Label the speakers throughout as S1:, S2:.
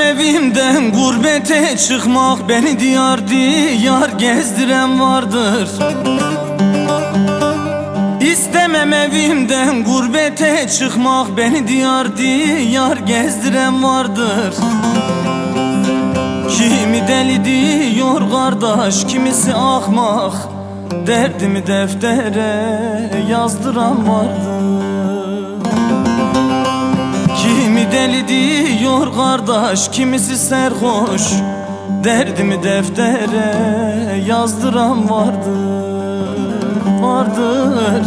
S1: evimden gurbete çıkmak, beni diyar diyar gezdiren vardır. İstemem evimden gurbete çıkmak, beni diyar diyar gezdiren vardır. Kimi deli diyor kardeş, kimisi ahmak, derdimi deftere yazdıran vardır. Kimi deli diyor kardeş, kimisi serhoş, derdimi deftere yazdıran vardır, vardır.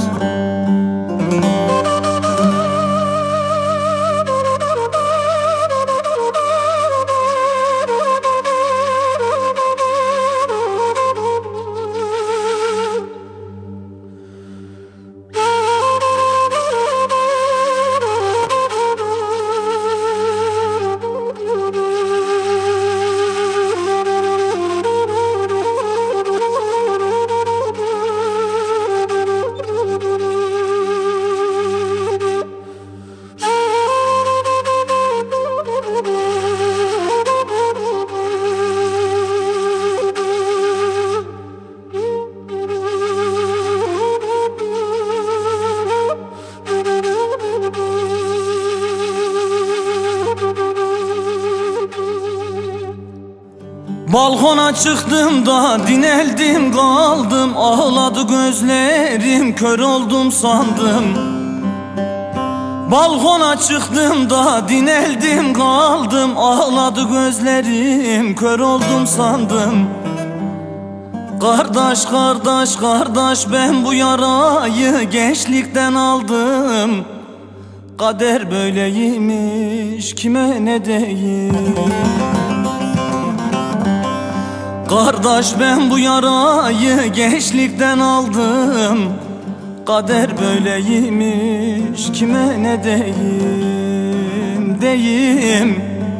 S1: Balkona çıktım da dineldim kaldım, ağladı gözlerim, kör oldum sandım. Balkona çıktım da dineldim kaldım, ağladı gözlerim, kör oldum sandım. Kardeş kardeş kardeş, ben bu yarayı gençlikten aldım. Kader böyleymiş, kime ne diyeyim. Kardeş ben bu yarayı gençlikten aldım. Kader böyleymiş, kime ne diyeyim, diyeyim.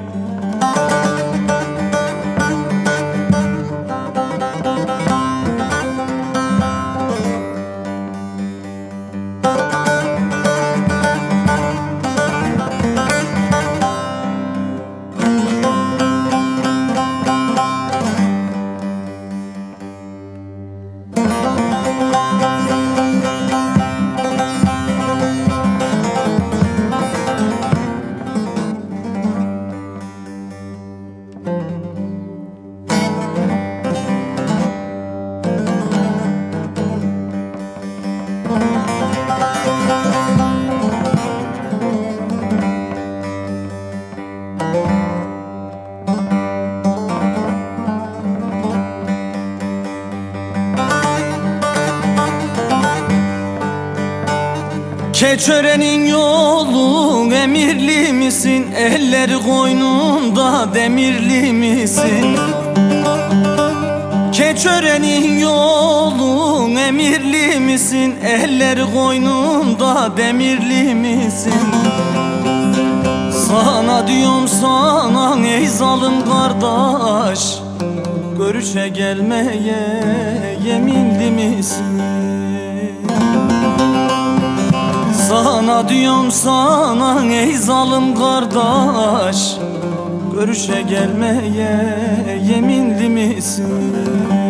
S1: Keçörenin yolu emirli misin? Elleri koynunda demirli misin? Keçörenin yolu emirli misin? Elleri koynunda demirli misin? Sana diyorum sana ey zalim kardeş, görüşe gelmeye yeminli misin? Sana diyorum sana ey zalim kardeş, görüşe gelmeye yeminli misin?